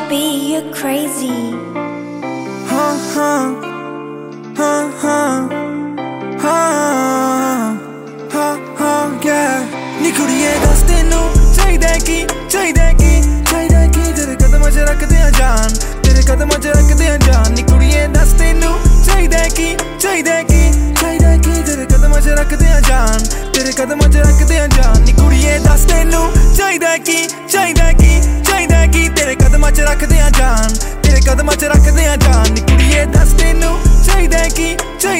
baby, you're crazy. Yeah. नी कुड़िए दस तेनू चाहिदा की तेरे कदमां च रख दियां जान, तेरे कदमां च रख दियां जान। नी कुड़िए दस तेनू चाहिदा की तेरे कदमां च रख दियां जान, तेरे कदमां च रख दियां जान। नी कुड़िए दस तेनू चाहिदा की तेरे कदमां च रख दियां जान, तेरे कदमां च रख दियां जान। नी कुड़िए दस तेनू चाहिदा की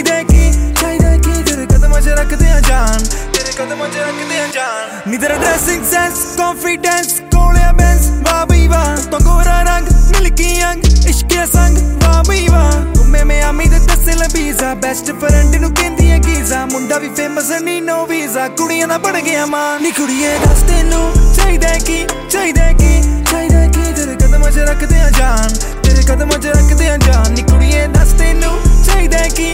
तेरे कदमां च रख दियां जान, तेरे कदमां च रख दियां जान। नी तेरा ड्रेसिंग सेंस कॉन्फिडेंस कोलिया बेंस वाह बई वाह, तो गोरा रंग मिल्की अंग इश्क संग वाह बई वाह। घुमे में आमी दे दसे लबीजा बेस्ट फ्रेंड नू कहंदी है गीजा, मुंडा भी फेमस नी नो वीजा, कुड़ियां दा बन गया मां। नी कुड़िए दस तेनू चाहिदा की तेरे कदमां च रख दियां जान, तेरे कदमां च रख दियां जान। नी कुड़िए दस तेनू चाहिदा की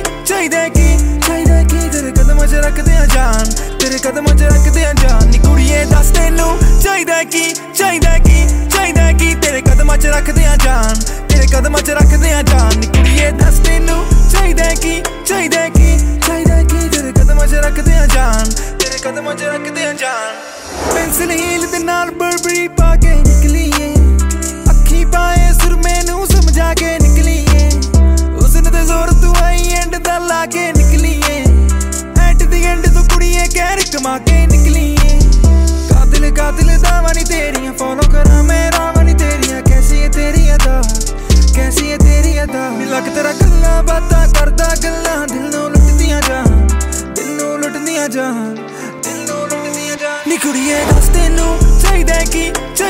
तेरे कदमां च रख दियां जान, तेरे कदमां च रख दियां जान। नी कुड़िए दस तेनू चाहिदा की तेरे कदमां च रख दियां जान, तेरे कदमां च रख दियां जान। नी कुड़िए दस तेनू चाहिदा की तेरे कदमां च रख दियां जान, तेरे कदमां च रख दियां जान। पेंसिल हील दे नाल बर्बरी पा के निकलीए, अखी पाए सुरमे नू समझा के निकलीए, उसने ते जोर तू आई एंड दा ला के निकलीए, एट दी एंड तू कुड़िए कैर कमा के निकलीए। कातिल दावा नी तेरियां फॉलो करा मैं रावा नी तेरियां, कैसी है तेरी अदा, कैसी है तेरी अदा। लग तेरा गल्लां बातां करदा गल्लां दिल नू लुटदियां जान, दिल नू लुटदियां जान, दिल नू लुटदियां जान। नी कुड़िए दस तेनू चाहिदा की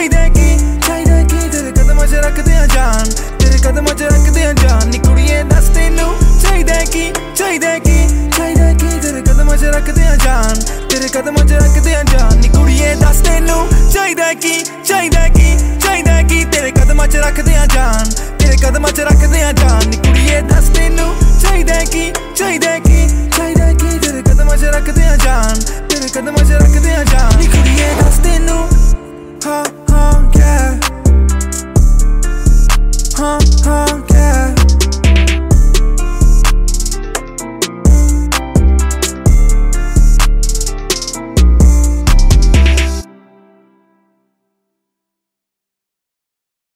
तेरे कदमां च रख दियां जान, तेरे कदमां च रख दियां जान। नी कुड़िए दस तेनू चाहिदा की तेरे कदमां च रख दियां जान, तेरे कदमां च रख दियां जान। नी कुड़िए दस तेनू चाहिदा की तेरे कदमां च रख दियां जान, तेरे कदमां च रख दियां जान। नी कुड़िए दस तेनू